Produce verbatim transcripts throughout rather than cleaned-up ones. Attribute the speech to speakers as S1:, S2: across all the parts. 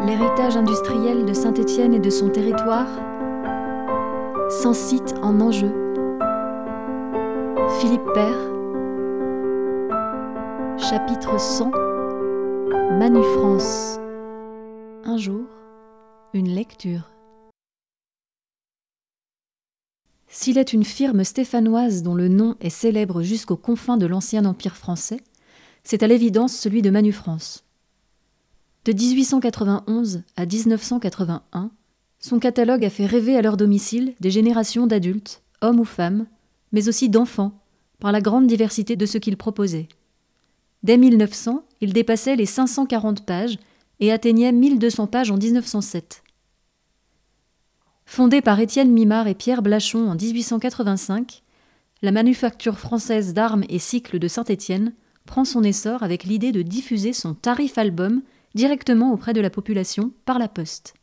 S1: L'héritage industriel de Saint-Étienne et de son territoire, sans site en enjeu. Philippe Père, chapitre cent, Manufrance. Un jour, une lecture. S'il est une firme stéphanoise dont le nom est célèbre jusqu'aux confins de l'ancien empire français, c'est à l'évidence celui de Manufrance. De dix-huit cent quatre-vingt-onze à dix-neuf cent quatre-vingt-un, son catalogue a fait rêver à leur domicile des générations d'adultes, hommes ou femmes, mais aussi d'enfants, par la grande diversité de ce qu'il proposait. Dès mille neuf cents, il dépassait les cinq cent quarante pages et atteignait mille deux cents pages en dix-neuf cent sept. Fondée par Étienne Mimard et Pierre Blachon en dix-huit cent quatre-vingt-cinq, la manufacture française d'armes et cycles de Saint-Étienne prend son essor avec l'idée de diffuser son tarif album directement auprès de la population par la poste.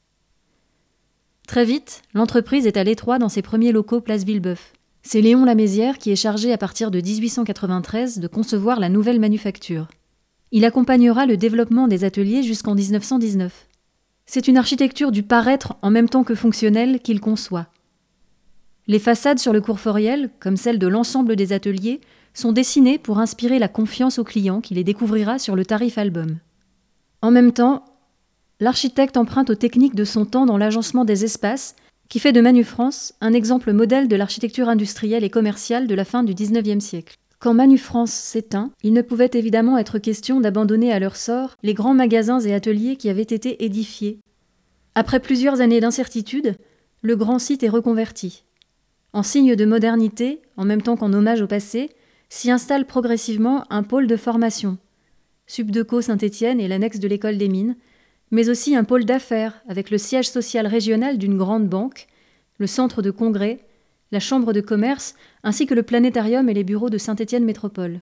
S1: Très vite, l'entreprise est à l'étroit dans ses premiers locaux place Villebeuf. C'est Léon Lamézière qui est chargé à partir de dix-huit cent quatre-vingt-treize de concevoir la nouvelle manufacture. Il accompagnera le développement des ateliers jusqu'en dix-neuf cent dix-neuf. C'est une architecture du paraître en même temps que fonctionnelle qu'il conçoit. Les façades sur le cours Foriel, comme celles de l'ensemble des ateliers, sont dessinées pour inspirer la confiance au client qui les découvrira sur le tarif album. En même temps, l'architecte emprunte aux techniques de son temps dans l'agencement des espaces, qui fait de Manufrance un exemple modèle de l'architecture industrielle et commerciale de la fin du dix-neuvième siècle. Quand Manufrance s'éteint, il ne pouvait évidemment être question d'abandonner à leur sort les grands magasins et ateliers qui avaient été édifiés. Après plusieurs années d'incertitude, le grand site est reconverti. En signe de modernité, en même temps qu'en hommage au passé, s'y installe progressivement un pôle de formation, Subdeco Saint-Étienne et l'annexe de l'école des mines, mais aussi un pôle d'affaires avec le siège social régional d'une grande banque, le centre de congrès, la chambre de commerce, ainsi que le planétarium et les bureaux de Saint-Étienne Métropole.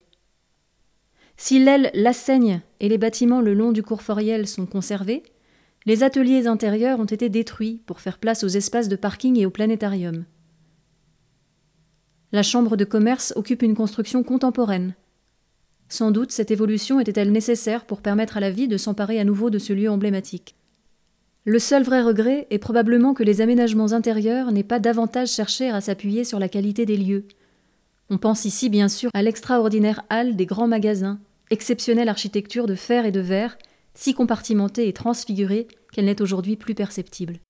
S1: Si l'aile La Seigne et les bâtiments le long du cours Foriel sont conservés, les ateliers intérieurs ont été détruits pour faire place aux espaces de parking et au planétarium. La chambre de commerce occupe une construction contemporaine. Sans doute cette évolution était-elle nécessaire pour permettre à la vie de s'emparer à nouveau de ce lieu emblématique. Le seul vrai regret est probablement que les aménagements intérieurs n'aient pas davantage cherché à s'appuyer sur la qualité des lieux. On pense ici bien sûr à l'extraordinaire halle des grands magasins, exceptionnelle architecture de fer et de verre, si compartimentée et transfigurée qu'elle n'est aujourd'hui plus perceptible.